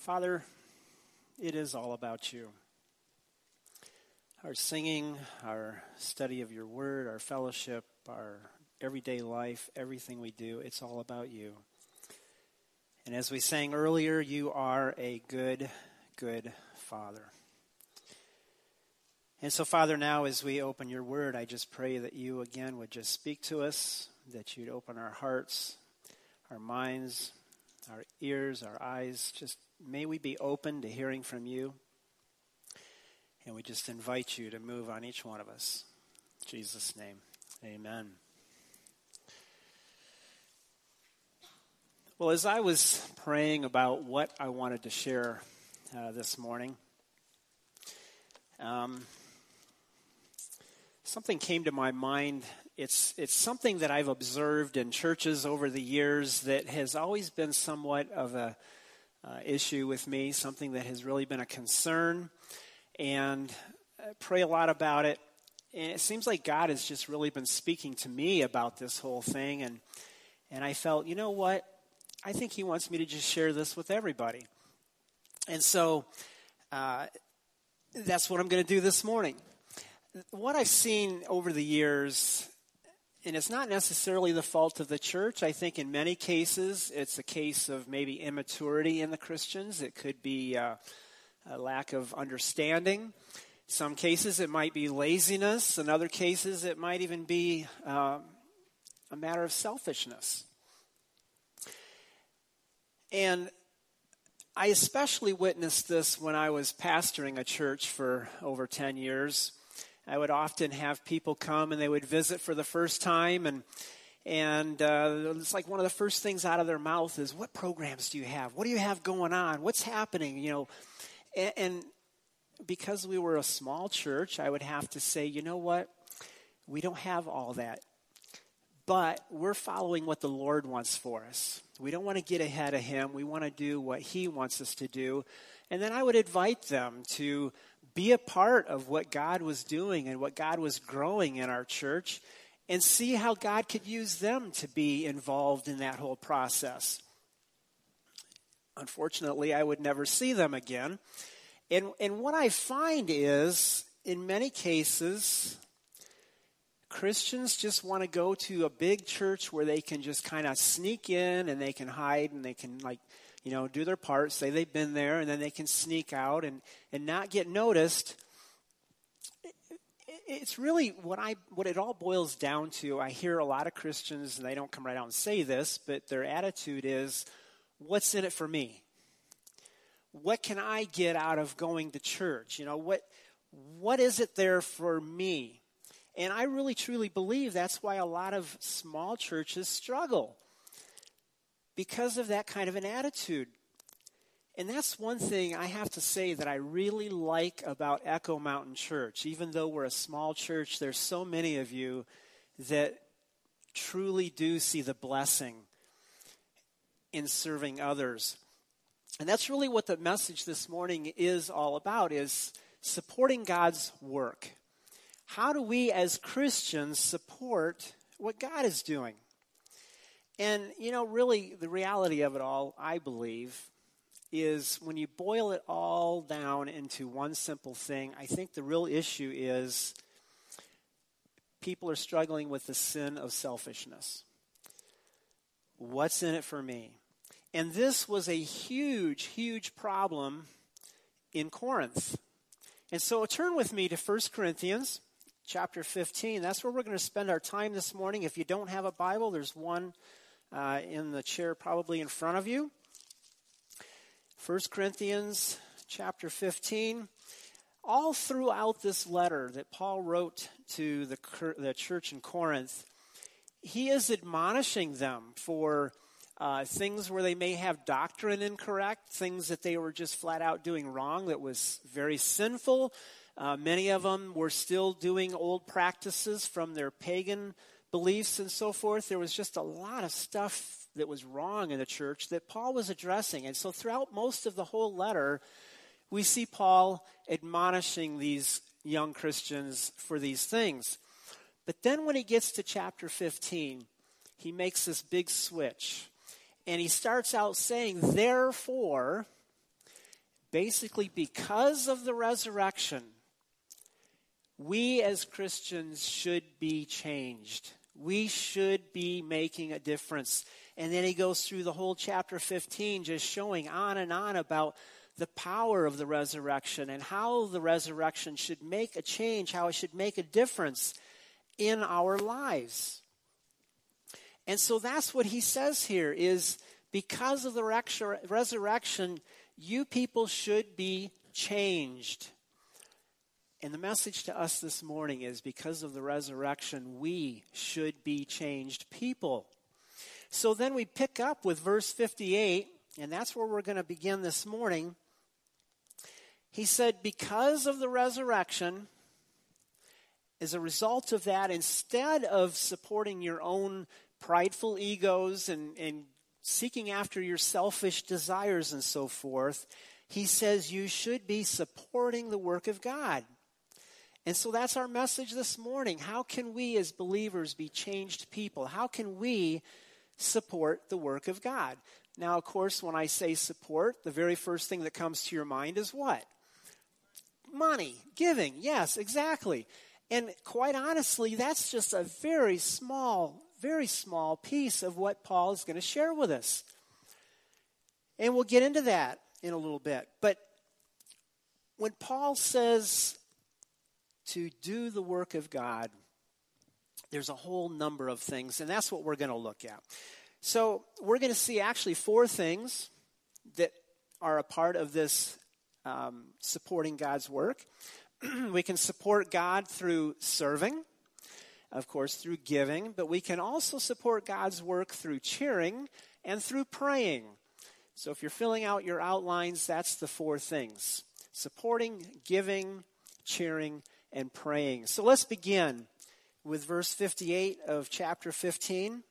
Father, it is all about you. Our singing, our study of your word, our fellowship, our everyday life, everything we do, it's all about you. And as we sang earlier, you are a good, good Father. And so, Father, now as we open your word, I just pray that you again would just speak to us, that you'd open our hearts, our minds, our ears, our eyes. Just may we be open to hearing from you. And we just invite you to move on each one of us. In Jesus' name, amen. Well, as I was praying about what I wanted to share this morning, something came to my mind. It's something that I've observed in churches over the years that has always been somewhat of a issue with me, something that has really been a concern, and I pray a lot about it. And it seems like God has just really been speaking to me about this whole thing, and I felt, you know what? I think he wants me to just share this with everybody. And so that's what I'm going to do this morning. What I've seen over the years, and it's not necessarily the fault of the church. I think in many cases it's a case of maybe immaturity in the Christians. It could be a lack of understanding. Some cases it might be laziness. In other cases it might even be a matter of selfishness. And I especially witnessed this when I was pastoring a church for over 10 years. I would often have people come and they would visit for the first time, and it's like one of the first things out of their mouth is, "What programs do you have? What do you have going on? What's happening?" You know, and because we were a small church, I would have to say, "You know what? We don't have all that, but we're following what the Lord wants for us. We don't want to get ahead of him. We want to do what he wants us to do." And then I would invite them to be a part of what God was doing and what God was growing in our church, and see how God could use them to be involved in that whole process. Unfortunately, I would never see them again. And what I find is, in many cases, Christians just want to go to a big church where they can just kind of sneak in and they can hide and they can, like, you know, do their part, say they've been there, and then they can sneak out and not get noticed. It's really what it all boils down to. I hear a lot of Christians, and they don't come right out and say this, but their attitude is, what's in it for me? What can I get out of going to church? You know, what is it there for me? And I really truly believe that's why a lot of small churches struggle, because of that kind of an attitude. And that's one thing I have to say that I really like about Echo Mountain Church. Even though we're a small church, there's so many of you that truly do see the blessing in serving others. And that's really what the message this morning is all about, is supporting God's work. How do we as Christians support what God is doing? And, you know, really the reality of it all, I believe, is when you boil it all down into one simple thing, I think the real issue is people are struggling with the sin of selfishness. What's in it for me? And this was a huge, huge problem in Corinth. And so turn with me to 1 Corinthians chapter 15. That's where we're going to spend our time this morning. If you don't have a Bible, there's one in the chair probably in front of you. 1 Corinthians chapter 15. All throughout this letter that Paul wrote to the church in Corinth, he is admonishing them for things where they may have doctrine incorrect, things that they were just flat out doing wrong that was very sinful. Many of them were still doing old practices from their pagan beliefs and so forth. There was just a lot of stuff that was wrong in the church that Paul was addressing. And so throughout most of the whole letter, we see Paul admonishing these young Christians for these things. But then when he gets to chapter 15, he makes this big switch. And he starts out saying, therefore, Basically, because of the resurrection, we as Christians should be changed. We should be making a difference. And then he goes through the whole chapter 15, just showing on and on about the power of the resurrection and how the resurrection should make a change, how it should make a difference in our lives. And so that's what he says here is because of the resurrection, you people should be changed. And the message to us this morning is because of the resurrection, we should be changed people. So then we pick up with verse 58, and that's where we're going to begin this morning. He said, because of the resurrection, as a result of that, instead of supporting your own prideful egos and seeking after your selfish desires and so forth, he says you should be supporting the work of God. And so that's our message this morning. How can we as believers be changed people? How can we support the work of God? Now, of course, when I say support, the very first thing that comes to your mind is what? Money, giving. Yes, exactly. And quite honestly, that's just a very small piece of what Paul is going to share with us. And we'll get into that in a little bit. But when Paul says to do the work of God, there's a whole number of things, and that's what we're going to look at. So we're going to see actually 4 things that are a part of this supporting God's work. We can support God through serving, of course, through giving, but we can also support God's work through cheering and through praying. So if you're filling out your outlines, that's the 4 things: supporting, giving, cheering, and praying. So let's begin with verse 58 of chapter 15.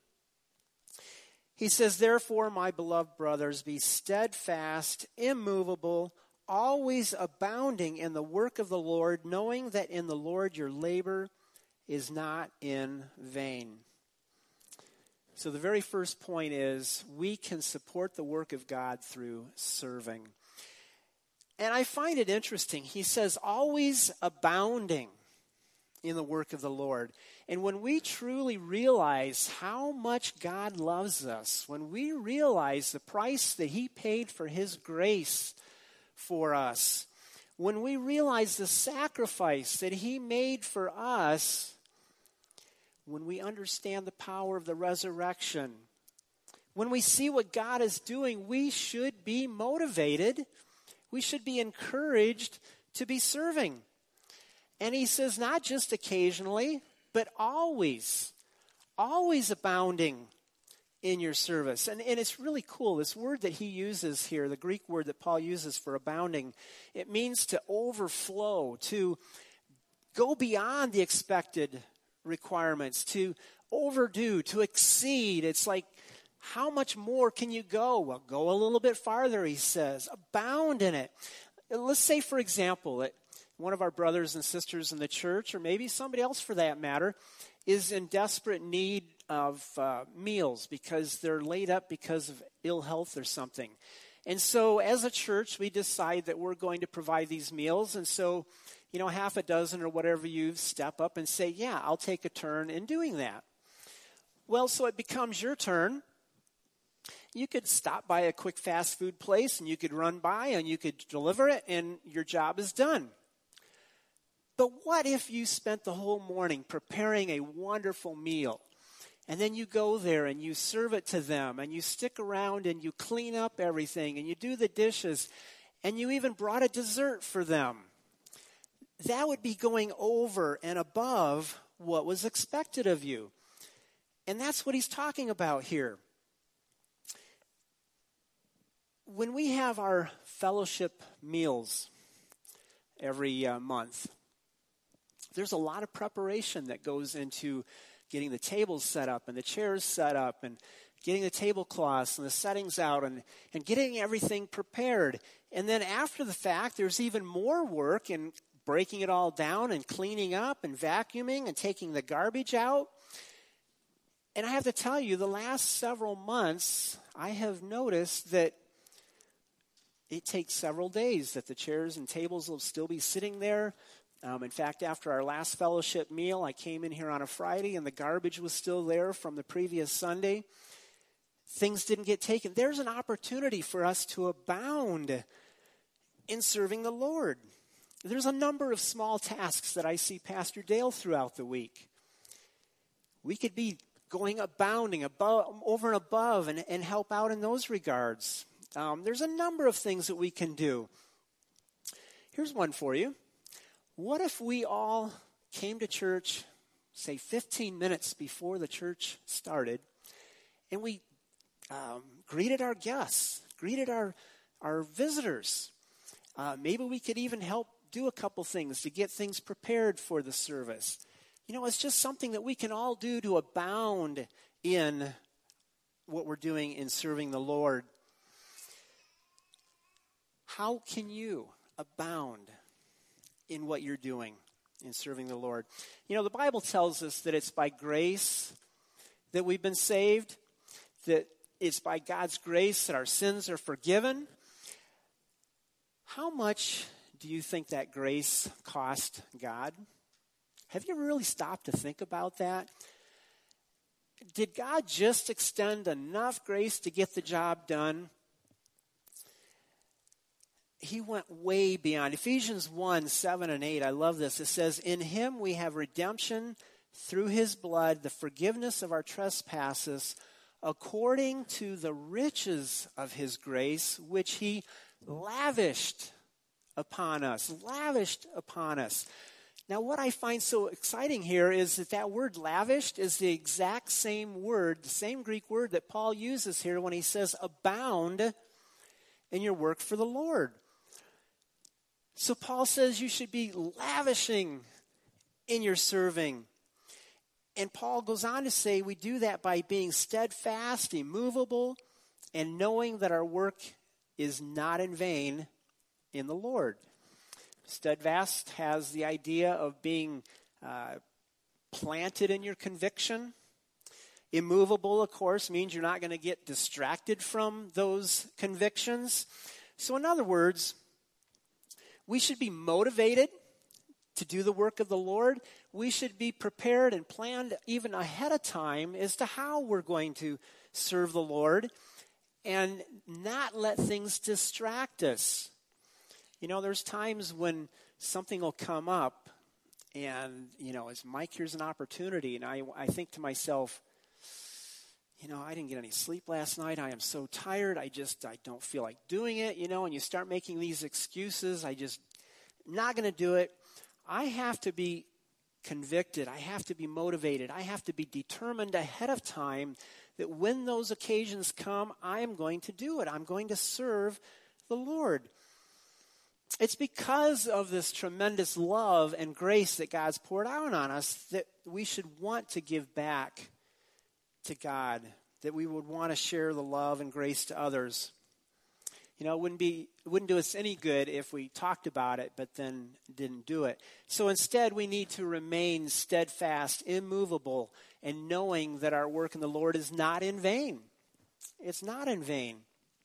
He says, therefore, my beloved brothers, be steadfast, immovable, always abounding in the work of the Lord, knowing that in the Lord your labor is not in vain. So the very first point is we can support the work of God through serving. And I find it interesting. He says, always abounding in the work of the Lord. And when we truly realize how much God loves us, when we realize the price that he paid for his grace for us, when we realize the sacrifice that he made for us, when we understand the power of the resurrection, when we see what God is doing, we should be motivated. We should be encouraged to be serving. And he says not just occasionally, but always abounding in your service. And it's really cool. This word that he uses here, the Greek word that Paul uses for abounding, it means to overflow, to go beyond the expected requirements, to overdo, to exceed. It's like, how much more can you go? Well, go a little bit farther, he says. Abound in it. Let's say, for example, that one of our brothers and sisters in the church, or maybe somebody else for that matter, is in desperate need of meals because they're laid up because of ill health or something. And so as a church, we decide that we're going to provide these meals. And so, half a dozen or whatever, you step up and say, yeah, I'll take a turn in doing that. Well, so it becomes your turn. You could stop by a quick fast food place and you could run by and you could deliver it and your job is done. But what if you spent the whole morning preparing a wonderful meal and then you go there and you serve it to them and you stick around and you clean up everything and you do the dishes and you even brought a dessert for them? That would be going over and above what was expected of you. And that's what he's talking about here. When we have our fellowship meals every month, there's a lot of preparation that goes into getting the tables set up and the chairs set up and getting the tablecloths and the settings out and getting everything prepared. And then after the fact, there's even more work in breaking it all down and cleaning up and vacuuming and taking the garbage out. And I have to tell you, the last several months, I have noticed that it takes several days that the chairs and tables will still be sitting there. In fact, after our last fellowship meal, I came in here on a Friday and the garbage was still there from the previous Sunday. Things didn't get taken. There's an opportunity for us to abound in serving the Lord. There's a number of small tasks that I see Pastor Dale throughout the week. We could be going abounding over and above and help out in those regards. There's a number of things that we can do. Here's one for you. What if we all came to church, say 15 minutes before the church started, and we greeted our guests, greeted our visitors? Maybe we could even help do a couple things to get things prepared for the service. It's just something that we can all do to abound in what we're doing in serving the Lord. How can you abound in what you're doing in serving the Lord? The Bible tells us that it's by grace that we've been saved, that it's by God's grace that our sins are forgiven. How much do you think that grace cost God? Have you really stopped to think about that? Did God just extend enough grace to get the job done? He went way beyond. Ephesians 1, 7 and 8, I love this. It says, "In him we have redemption through his blood, the forgiveness of our trespasses, according to the riches of his grace, which he lavished upon us." Lavished upon us. Now, what I find so exciting here is that word lavished is the exact same word, the same Greek word that Paul uses here when he says abound in your work for the Lord. So Paul says you should be lavishing in your serving. And Paul goes on to say we do that by being steadfast, immovable, and knowing that our work is not in vain in the Lord. Steadfast has the idea of being planted in your conviction. Immovable, of course, means you're not going to get distracted from those convictions. So in other words, we should be motivated to do the work of the Lord. We should be prepared and planned even ahead of time as to how we're going to serve the Lord and not let things distract us. There's times when something will come up and, as Mike, here's an opportunity. And I think to myself, I didn't get any sleep last night. I am so tired. I don't feel like doing it, and you start making these excuses. Not going to do it. I have to be convicted. I have to be motivated. I have to be determined ahead of time that when those occasions come, I am going to do it. I'm going to serve the Lord. It's because of this tremendous love and grace that God's poured out on us that we should want to give back to God, that we would want to share the love and grace to others. It wouldn't do us any good if we talked about it but then didn't do it. So instead, we need to remain steadfast, immovable, and knowing that our work in the Lord is not in vain. It's not in vain.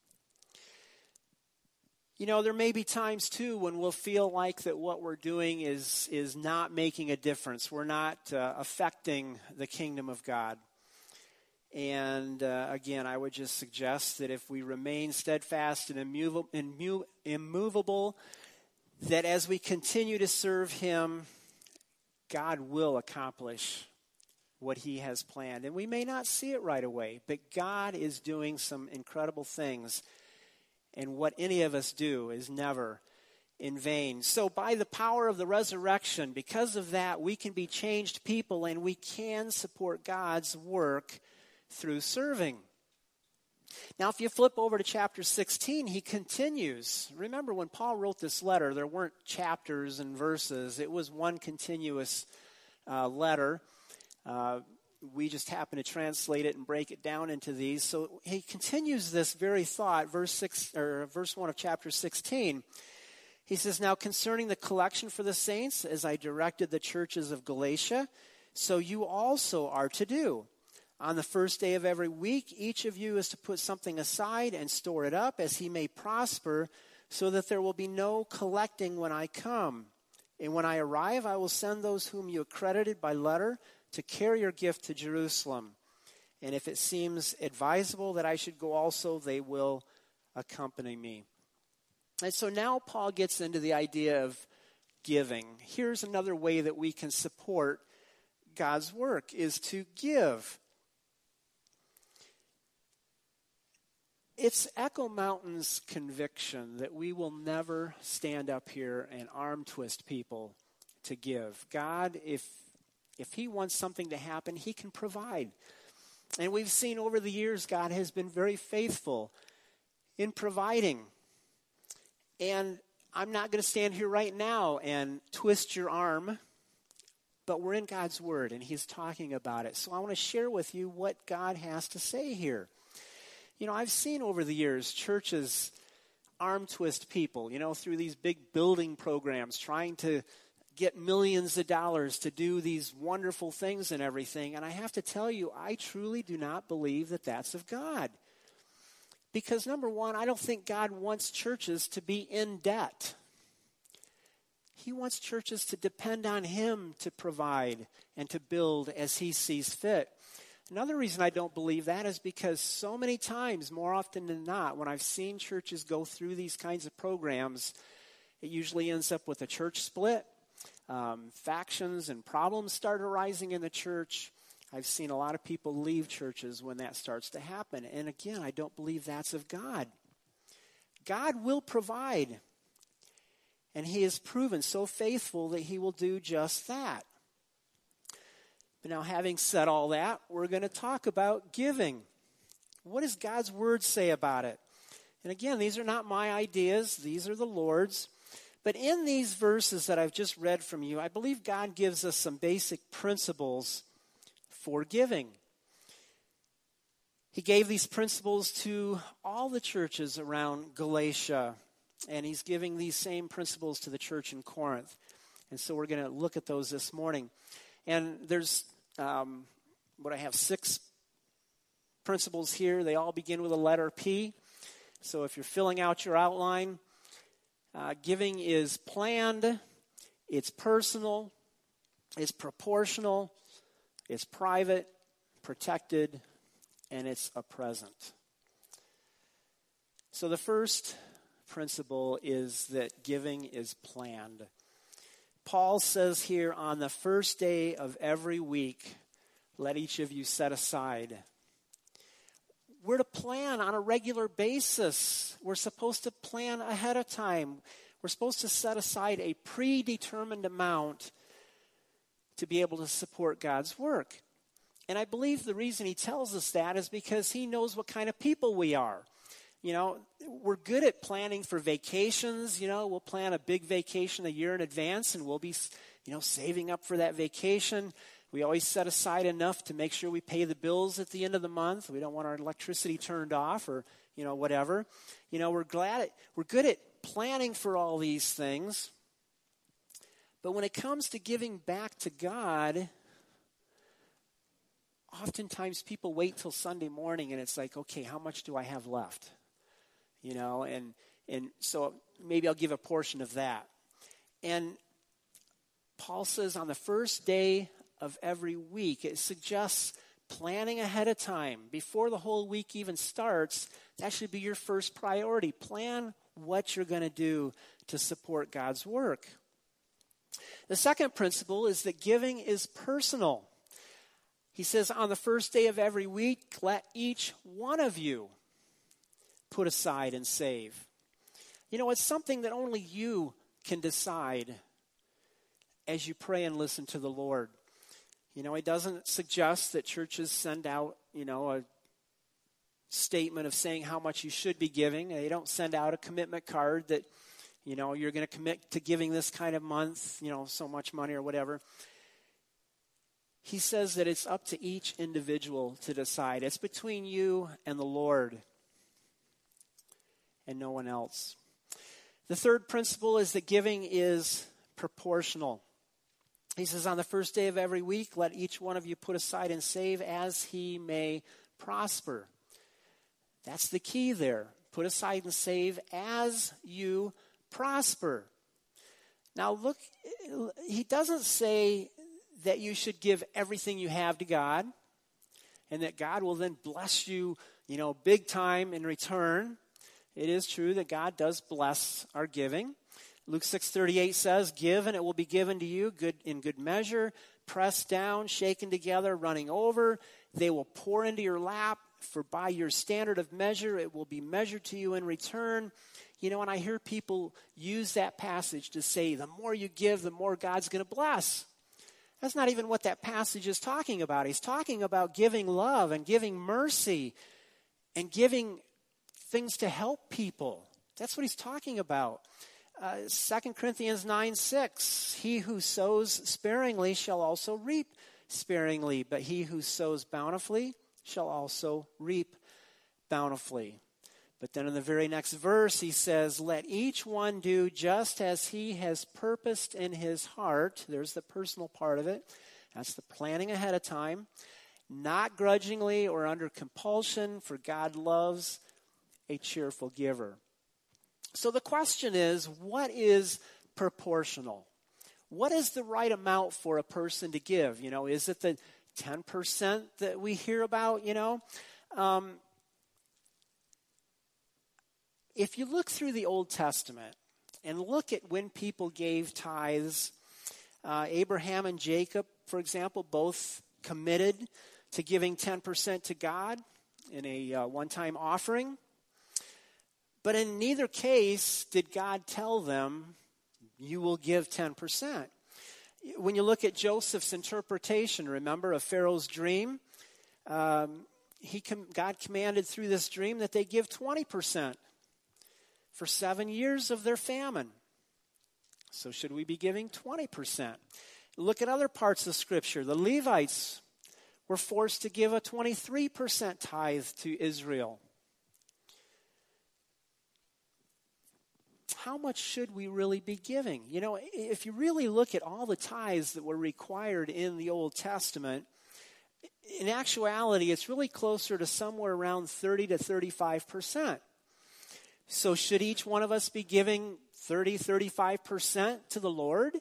There may be times, too, when we'll feel like that what we're doing is not making a difference. We're not affecting the kingdom of God. And again, I would just suggest that if we remain steadfast and immovable, that as we continue to serve him, God will accomplish what he has planned. And we may not see it right away, but God is doing some incredible things. And what any of us do is never in vain. So by the power of the resurrection, because of that, we can be changed people and we can support God's work through serving. Now, if you flip over to chapter 16, he continues. Remember, when Paul wrote this letter, there weren't chapters and verses. It was one continuous letter. We just happen to translate it and break it down into these. So he continues this very thought, verse 1 of chapter 16. He says, "Now concerning the collection for the saints, as I directed the churches of Galatia, so you also are to do. On the first day of every week, each of you is to put something aside and store it up as he may prosper, so that there will be no collecting when I come. And when I arrive, I will send those whom you accredited by letter to carry your gift to Jerusalem. And if it seems advisable that I should go also, they will accompany me." And so now Paul gets into the idea of giving. Here's another way that we can support God's work, is to give. It's Echo Mountain's conviction that we will never stand up here and arm twist people to give. God, if he wants something to happen, he can provide. And we've seen over the years God has been very faithful in providing. And I'm not going to stand here right now and twist your arm, but we're in God's Word and he's talking about it. So I want to share with you what God has to say here. You know, I've seen over the years churches arm twist people, through these big building programs, trying to get millions of dollars to do these wonderful things and everything. And I have to tell you, I truly do not believe that that's of God. Because number one, I don't think God wants churches to be in debt. He wants churches to depend on him to provide and to build as he sees fit. Another reason I don't believe that is because so many times, more often than not, when I've seen churches go through these kinds of programs, it usually ends up with a church split. Factions and problems start arising in the church. I've seen a lot of people leave churches when that starts to happen. And again, I don't believe that's of God. God will provide. And he has proven so faithful that he will do just that. But now, having said all that, we're going to talk about giving. What does God's Word say about it? And again, these are not my ideas. These are the Lord's. But in these verses that I've just read from you, I believe God gives us some basic principles for giving. He gave these principles to all the churches around Galatia, and he's giving these same principles to the church in Corinth. And so we're going to look at those this morning. And there's, 6 principles here. They all begin with a letter P. So if you're filling out your outline, giving is planned, it's personal, it's proportional, it's private, protected, and it's a present. So the first principle is that giving is planned. Paul says here, on the first day of every week, let each of you set aside. We're to plan on a regular basis. We're supposed to plan ahead of time. We're supposed to set aside a predetermined amount to be able to support God's work. And I believe the reason he tells us that is because he knows what kind of people we are. We're good at planning for vacations. We'll plan a big vacation a year in advance, and we'll be, saving up for that vacation. We always set aside enough to make sure we pay the bills at the end of the month. We don't want our electricity turned off or, whatever. We're good at planning for all these things. But when it comes to giving back to God, oftentimes people wait till Sunday morning and it's like, okay, how much do I have left? And so maybe I'll give a portion of that. And Paul says on the first day of every week, it suggests planning ahead of time. Before the whole week even starts, that should be your first priority. Plan what you're going to do to support God's work. The second principle is that giving is personal. He says on the first day of every week, let each one of you put aside and save. It's something that only you can decide as you pray and listen to the Lord. It doesn't suggest that churches send out, a statement of saying how much you should be giving. They don't send out a commitment card that, you're going to commit to giving this kind of month, so much money or whatever. He says that it's up to each individual to decide. It's between you and the Lord and no one else. The third principle is that giving is proportional. He says, on the first day of every week, let each one of you put aside and save as he may prosper. That's the key there. put aside and save as you prosper. Now look, he doesn't say that you should give everything you have to God and that God will then bless you, big time in return. It is true that God does bless our giving. Luke 6:38 says, "Give and it will be given to you in good measure, pressed down, shaken together, running over. They will pour into your lap, for by your standard of measure it will be measured to you in return." And I hear people use that passage to say, the more you give, the more God's going to bless. That's not even what that passage is talking about. He's talking about giving love and giving mercy and giving things to help people. That's what he's talking about. 2 Corinthians 9:6, "He who sows sparingly shall also reap sparingly, but he who sows bountifully shall also reap bountifully." But then in the very next verse, he says, "Let each one do just as he has purposed in his heart." There's the personal part of it. That's the planning ahead of time. "Not grudgingly or under compulsion, for God loves a cheerful giver." So the question is, what is proportional? What is the right amount for a person to give? Is it the 10% that we hear about, If you look through the Old Testament and look at when people gave tithes, Abraham and Jacob, for example, both committed to giving 10% to God in a one-time offering. But in neither case did God tell them, you will give 10%. When you look at Joseph's interpretation, remember, of Pharaoh's dream, God commanded through this dream that they give 20% for 7 years of their famine. So should we be giving 20%? Look at other parts of Scripture. The Levites were forced to give a 23% tithe to Israel. How much should we really be giving? If you really look at all the tithes that were required in the Old Testament, in actuality, it's really closer to somewhere around 30 to 35%. So should each one of us be giving 30, 35% to the Lord?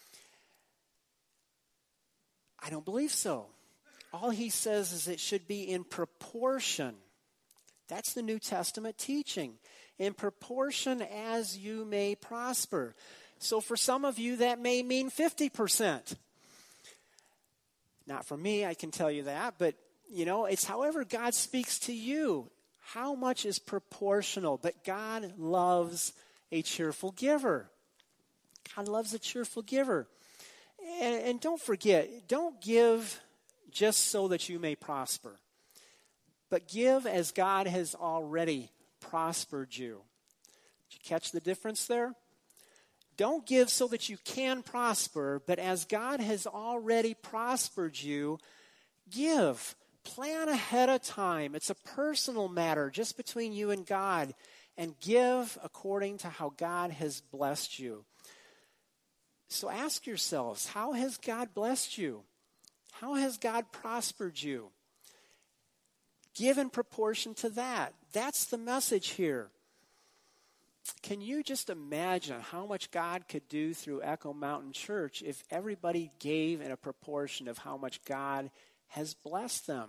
I don't believe so. All he says is it should be in proportion. That's the New Testament teaching. In proportion as you may prosper. So for some of you, that may mean 50%. Not for me, I can tell you that. But, it's however God speaks to you. How much is proportional? But God loves a cheerful giver. God loves a cheerful giver. And don't forget, don't give just so that you may prosper. But give as God has already prospered you. Did you catch the difference there? Don't give so that you can prosper, but as God has already prospered you, give. Plan ahead of time. It's a personal matter just between you and God. And give according to how God has blessed you. So ask yourselves, how has God blessed you? How has God prospered you? Give in proportion to that. That's the message here. Can you just imagine how much God could do through Echo Mountain Church if everybody gave in a proportion of how much God has blessed them?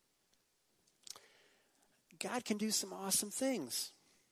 God can do some awesome things.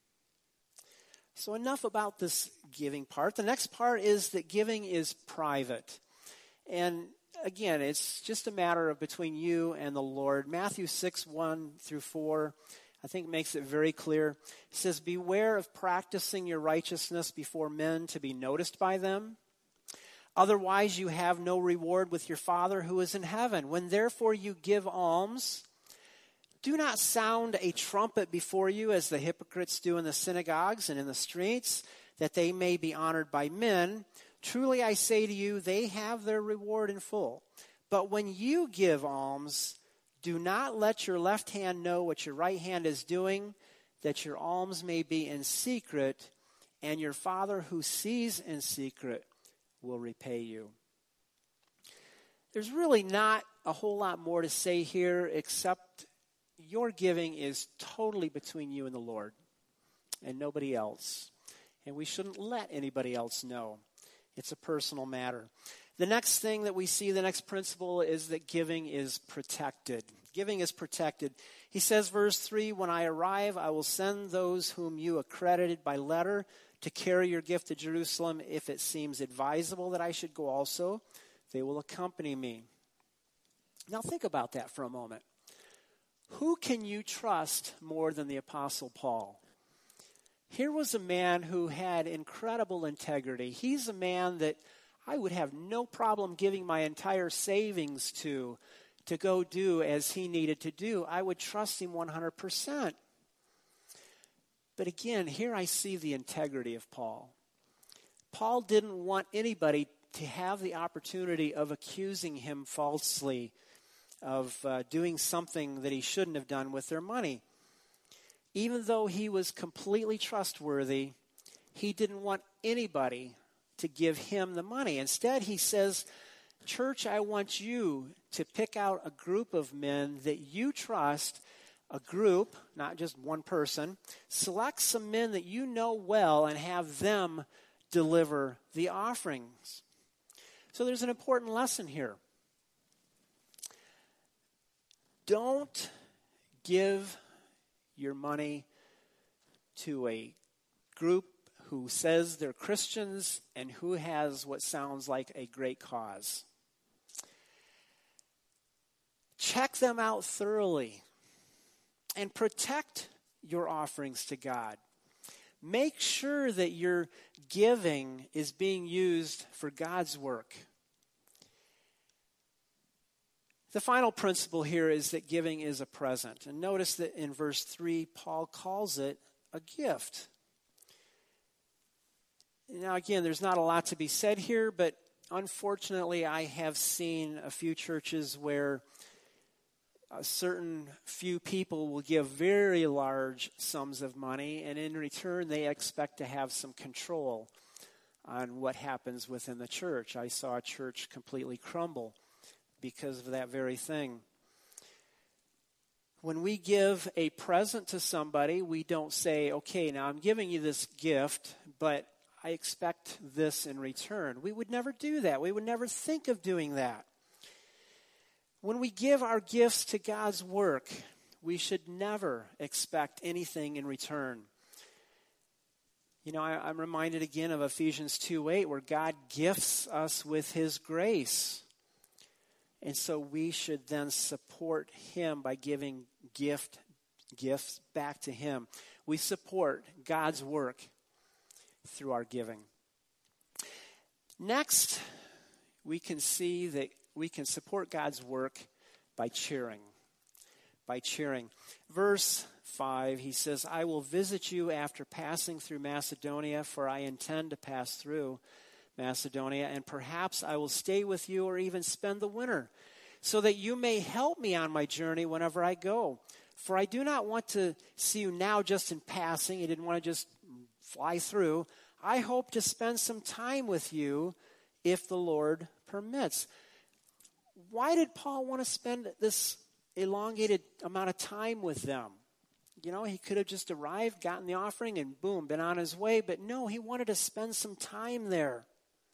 So enough about this giving part. The next part is that giving is private. And again, it's just a matter of between you and the Lord. Matthew 6:1-4, I think makes it very clear. It says, "Beware of practicing your righteousness before men to be noticed by them. Otherwise you have no reward with your Father who is in heaven. When therefore you give alms, do not sound a trumpet before you as the hypocrites do in the synagogues and in the streets, that they may be honored by men. Truly I say to you, they have their reward in full. But when you give alms, do not let your left hand know what your right hand is doing, that your alms may be in secret, and your Father who sees in secret will repay you." There's really not a whole lot more to say here except your giving is totally between you and the Lord. and nobody else. And we shouldn't let anybody else know. It's a personal matter. The next thing that we see, the next principle, is that giving is protected. Giving is protected. He says, verse 3, when I arrive, I will send those whom you accredited by letter to carry your gift to Jerusalem. If it seems advisable that I should go also, they will accompany me. Now think about that for a moment. Who can you trust more than the Apostle Paul? Here was a man who had incredible integrity. He's a man that I would have no problem giving my entire savings to go do as he needed to do. I would trust him 100%. But again, here I see the integrity of Paul. Paul didn't want anybody to have the opportunity of accusing him falsely of doing something that he shouldn't have done with their money. Even though he was completely trustworthy, he didn't want anybody to give him the money. Instead, he says, church, I want you to pick out a group of men that you trust, a group, not just one person. Select some men that you know well and have them deliver the offerings. So there's an important lesson here. Don't give your money to a group who says they're Christians and who has what sounds like a great cause. Check them out thoroughly and protect your offerings to God. Make sure that your giving is being used for God's work. The final principle here is that giving is a present. And notice that in verse 3, Paul calls it a gift. Now, again, there's not a lot to be said here, but unfortunately, I have seen a few churches where a certain few people will give very large sums of money, and in return, they expect to have some control on what happens within the church. I saw a church completely crumble because of that very thing. When we give a present to somebody, we don't say, okay, now I'm giving you this gift, but I expect this in return. We would never do that. We would never think of doing that. When we give our gifts to God's work, we should never expect anything in return. You know, I'm reminded again of Ephesians 2:8, where God gifts us with his grace. And so we should then support him by giving gifts back to him. We support God's work through our giving. Next, we can see that we can support God's work by cheering. By cheering. Verse 5, he says, I will visit you after passing through Macedonia, for I intend to pass through Macedonia, and perhaps I will stay with you or even spend the winter, so that you may help me on my journey whenever I go. For I do not want to see you now just in passing. He didn't want to just fly through. I hope to spend some time with you if the Lord permits. Why did Paul want to spend this elongated amount of time with them? You know, he could have just arrived, gotten the offering, and boom, been on his way. But no, he wanted to spend some time there.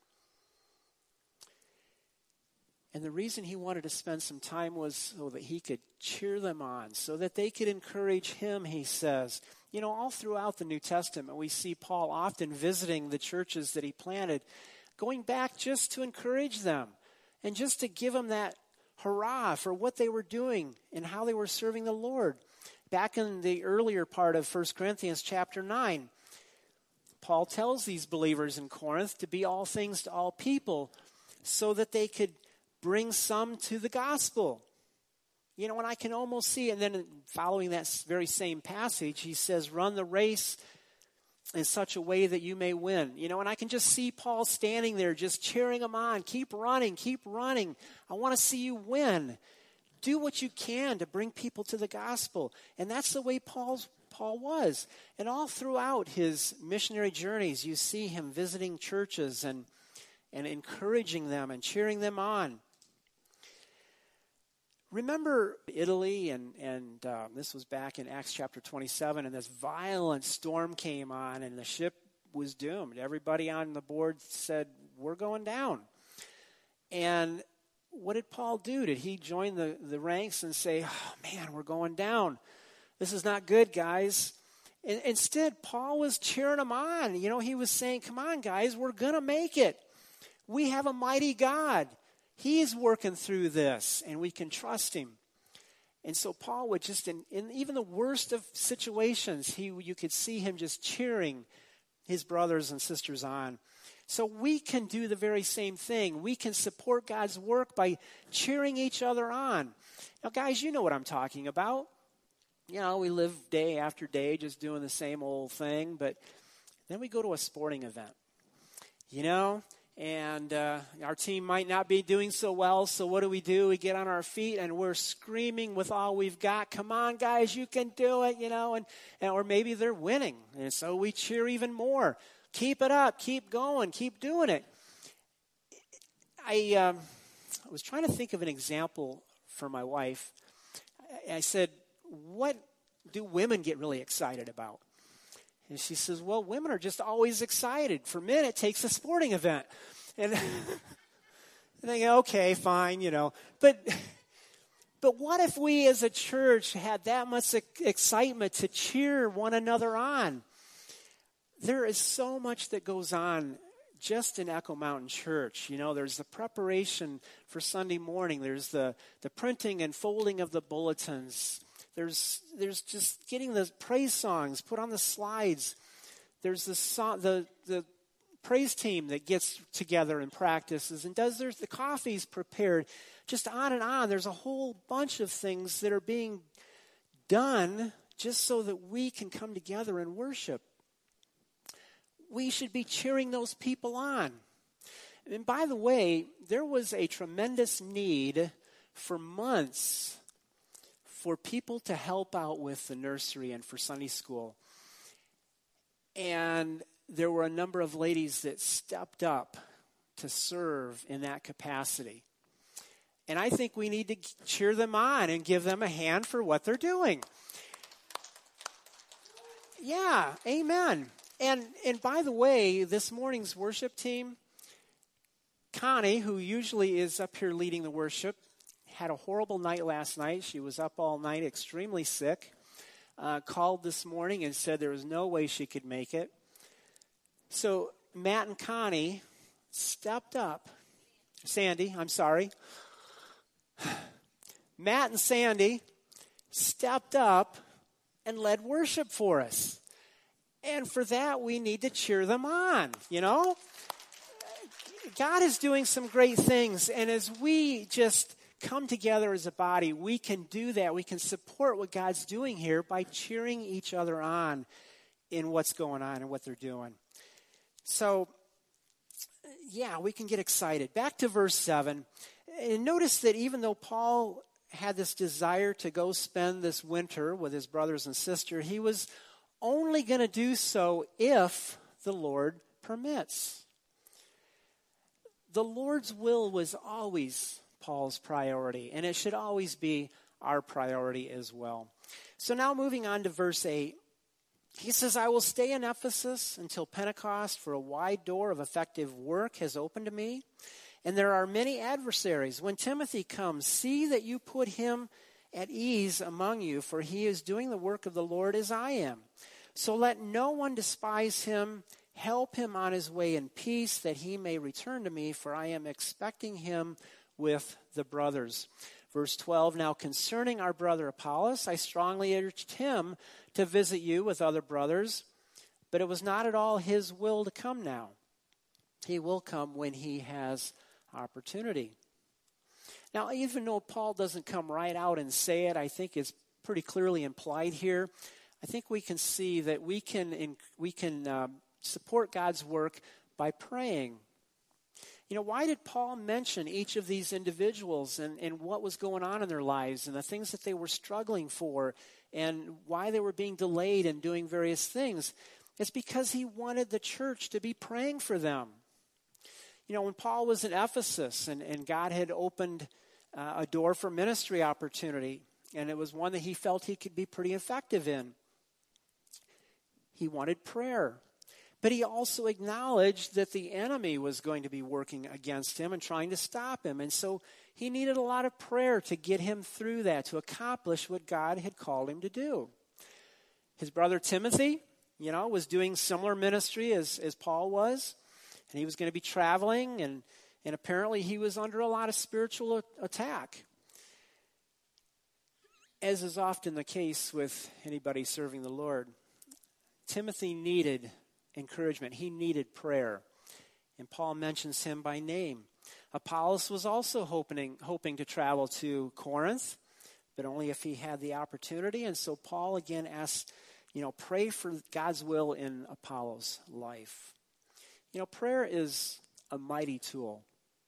And the reason he wanted to spend some time was so that he could cheer them on, so that they could encourage him, he says. You know, all throughout the New Testament, we see Paul often visiting the churches that he planted, going back just to encourage them and just to give them that hurrah for what they were doing and how they were serving the Lord. Back in the earlier part of 1 Corinthians chapter 9, Paul tells these believers in Corinth to be all things to all people so that they could bring some to the gospel. You know, and I can almost see, and then following that very same passage, he says, run the race in such a way that you may win. You know, and I can just see Paul standing there just cheering them on. Keep running, keep running. I want to see you win. Do what you can to bring people to the gospel. And that's the way Paul was. And all throughout his missionary journeys, you see him visiting churches and encouraging them and cheering them on. Remember Italy, and this was back in Acts chapter 27, and this violent storm came on, and the ship was doomed. Everybody on the board said, we're going down. And what did Paul do? Did he join the ranks and say, oh, man, we're going down. This is not good, guys. Instead, Paul was cheering them on. He was saying, come on, guys, we're going to make it. We have a mighty God. He's working through this, and we can trust him. And so Paul would just, in even the worst of situations, you could see him just cheering his brothers and sisters on. So we can do the very same thing. We can support God's work by cheering each other on. Now, guys, you know what I'm talking about. We live day after day just doing the same old thing, but then we go to a sporting event, and our team might not be doing so well, so what do? We get on our feet and we're screaming with all we've got, come on, guys, you can do it, or maybe they're winning, and so we cheer even more. Keep it up, keep going, keep doing it. I was trying to think of an example for my wife. I said, what do women get really excited about? And she says, well, women are just always excited. For men, it takes a sporting event. And I think, okay, fine, But what if we as a church had that much excitement to cheer one another on? There is so much that goes on just in Echo Mountain Church. There's the preparation for Sunday morning. There's the printing and folding of the bulletins. There's just getting the praise songs put on the slides. There's the praise team that gets together and practices and there's the coffees prepared. Just on and on. There's a whole bunch of things that are being done just so that we can come together and worship. We should be cheering those people on. And by the way, there was a tremendous need for months for people to help out with the nursery and for Sunday school. And there were a number of ladies that stepped up to serve in that capacity. And I think we need to cheer them on and give them a hand for what they're doing. Yeah, amen. And by the way, this morning's worship team, Connie, who usually is up here leading the worship, had a horrible night last night. She was up all night, extremely sick. Called this morning and said there was no way she could make it. So Matt and Connie stepped up. Sandy, I'm sorry. Matt and Sandy stepped up and led worship for us. And for that, we need to cheer them on, God is doing some great things. And as we just come together as a body, we can do that. We can support what God's doing here by cheering each other on in what's going on and what they're doing. So, yeah, we can get excited. Back to verse 7. And notice that even though Paul had this desire to go spend this winter with his brothers and sister, he was only going to do so if the Lord permits. The Lord's will was always Paul's priority, and it should always be our priority as well. So now moving on to verse 8, he says, I will stay in Ephesus until Pentecost, for a wide door of effective work has opened to me, and there are many adversaries. When Timothy comes, see that you put him at ease among you, for he is doing the work of the Lord as I am. So let no one despise him. Help him on his way in peace, that he may return to me, for I am expecting him with the brothers. Verse 12, now concerning our brother Apollos, I strongly urged him to visit you with other brothers, but it was not at all his will to come now. He will come when he has opportunity. Now, even though Paul doesn't come right out and say it, I think it's pretty clearly implied here. I think we can see that we can support God's work by praying. Why did Paul mention each of these individuals and what was going on in their lives and the things that they were struggling for and why they were being delayed in doing various things? It's because he wanted the church to be praying for them. When Paul was in Ephesus and God had opened a door for ministry opportunity, and it was one that he felt he could be pretty effective in. He wanted prayer. But he also acknowledged that the enemy was going to be working against him and trying to stop him. And so he needed a lot of prayer to get him through that, to accomplish what God had called him to do. His brother Timothy, was doing similar ministry as Paul was. And he was going to be traveling, and apparently he was under a lot of spiritual attack. As is often the case with anybody serving the Lord, Timothy needed encouragement. He needed prayer. And Paul mentions him by name. Apollos was also hoping to travel to Corinth, but only if he had the opportunity. And so Paul again asked, pray for God's will in Apollos' life. Prayer is a mighty tool.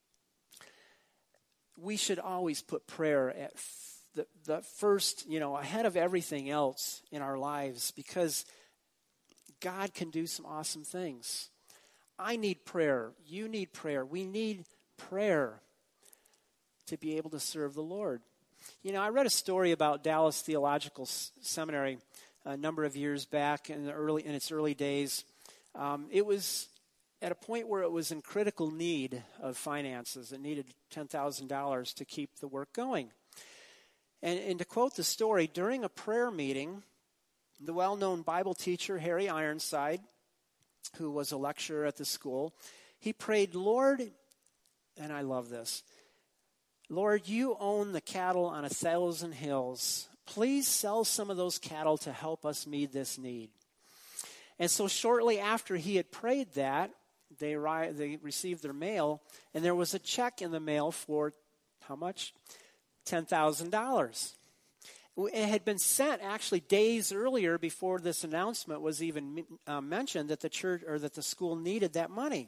We should always put prayer at the first, ahead of everything else in our lives, because God can do some awesome things. I need prayer. You need prayer. We need prayer to be able to serve the Lord. I read a story about Dallas Theological Seminary a number of years back in its early days. It was at a point where it was in critical need of finances. It needed $10,000 to keep the work going. And to quote the story, during a prayer meeting, the well-known Bible teacher, Harry Ironside, who was a lecturer at the school, he prayed, Lord, and I love this, Lord, you own the cattle on 1,000 hills. Please sell some of those cattle to help us meet this need. And so shortly after he had prayed that, they received their mail, and there was a check in the mail for how much? $10,000. It had been sent actually days earlier before this announcement was even mentioned that the church or that the school needed that money.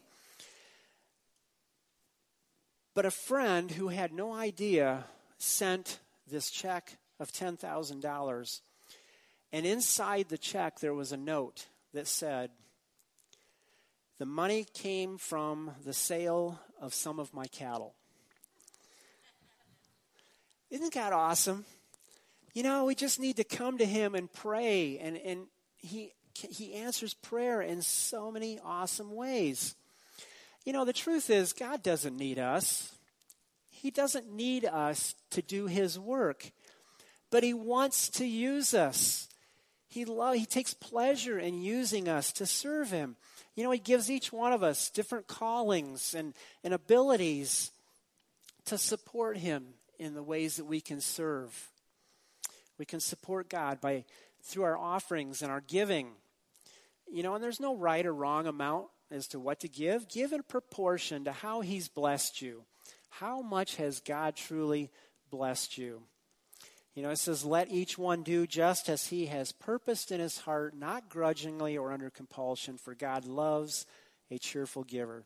But a friend who had no idea sent this check of $10,000. And inside the check there was a note that said, the money came from the sale of some of my cattle. Isn't God awesome? We just need to come to him and pray, and he answers prayer in so many awesome ways. The truth is, God doesn't need us. He doesn't need us to do his work, but he wants to use us. He takes pleasure in using us to serve him. He gives each one of us different callings and abilities to support him in the ways that we can serve. We can support God through our offerings and our giving. And there's no right or wrong amount as to what to give. Give in proportion to how he's blessed you. How much has God truly blessed you? It says, let each one do just as he has purposed in his heart, not grudgingly or under compulsion, for God loves a cheerful giver.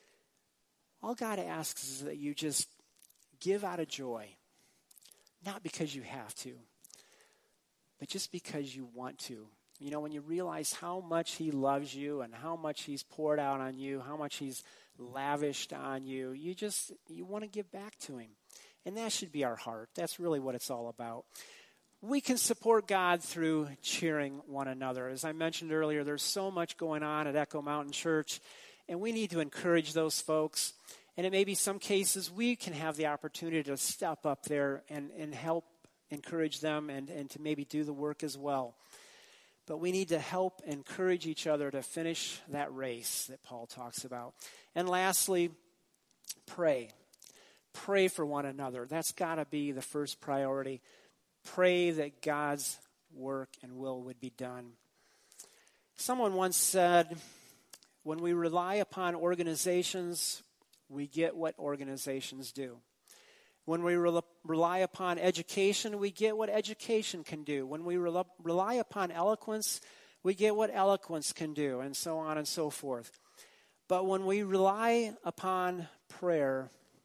All God asks is that you just give out of joy, not because you have to, but just because you want to. When you realize how much he loves you and how much he's poured out on you, how much he's lavished on you, you want to give back to him. And that should be our heart. That's really what it's all about. We can support God through cheering one another. As I mentioned earlier, there's so much going on at Echo Mountain Church, and we need to encourage those folks. And it may be some cases we can have the opportunity to step up there and help encourage them and to maybe do the work as well. But we need to help encourage each other to finish that race that Paul talks about. And lastly, pray. Pray for one another. That's got to be the first priority. Pray that God's work and will would be done. Someone once said, when we rely upon organizations, we get what organizations do. When we rely upon education, we get what education can do. When we rely upon eloquence, we get what eloquence can do, and so on and so forth. But when we rely upon prayer,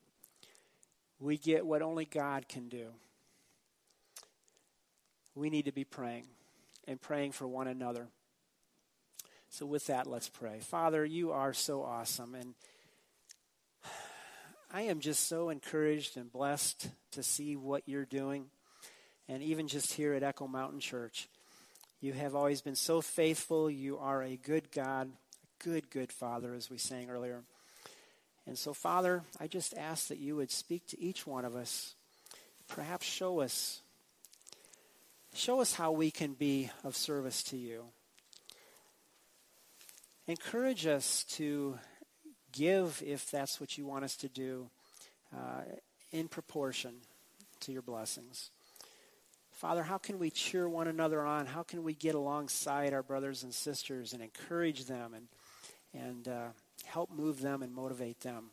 we get what only God can do. We need to be praying and praying for one another. So with that, let's pray. Father, you are so awesome, and I am just so encouraged and blessed to see what you're doing. And even just here at Echo Mountain Church, you have always been so faithful. You are a good God, a good Father, as we sang earlier. And so, Father, I just ask that you would speak to each one of us. Perhaps show us how we can be of service to you. Encourage us to give, if that's what you want us to do, in proportion to your blessings. Father, how can we cheer one another on? How can we get alongside our brothers and sisters and encourage them and help move them and motivate them?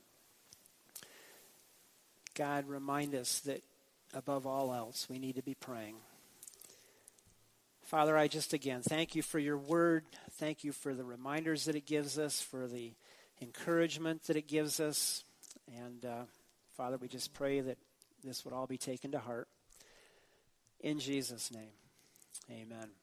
God, remind us that above all else, we need to be praying. Father, I just again thank you for your word. Thank you for the reminders that it gives us, for the encouragement that it gives us. And Father, we just pray that this would all be taken to heart. In Jesus' name, amen.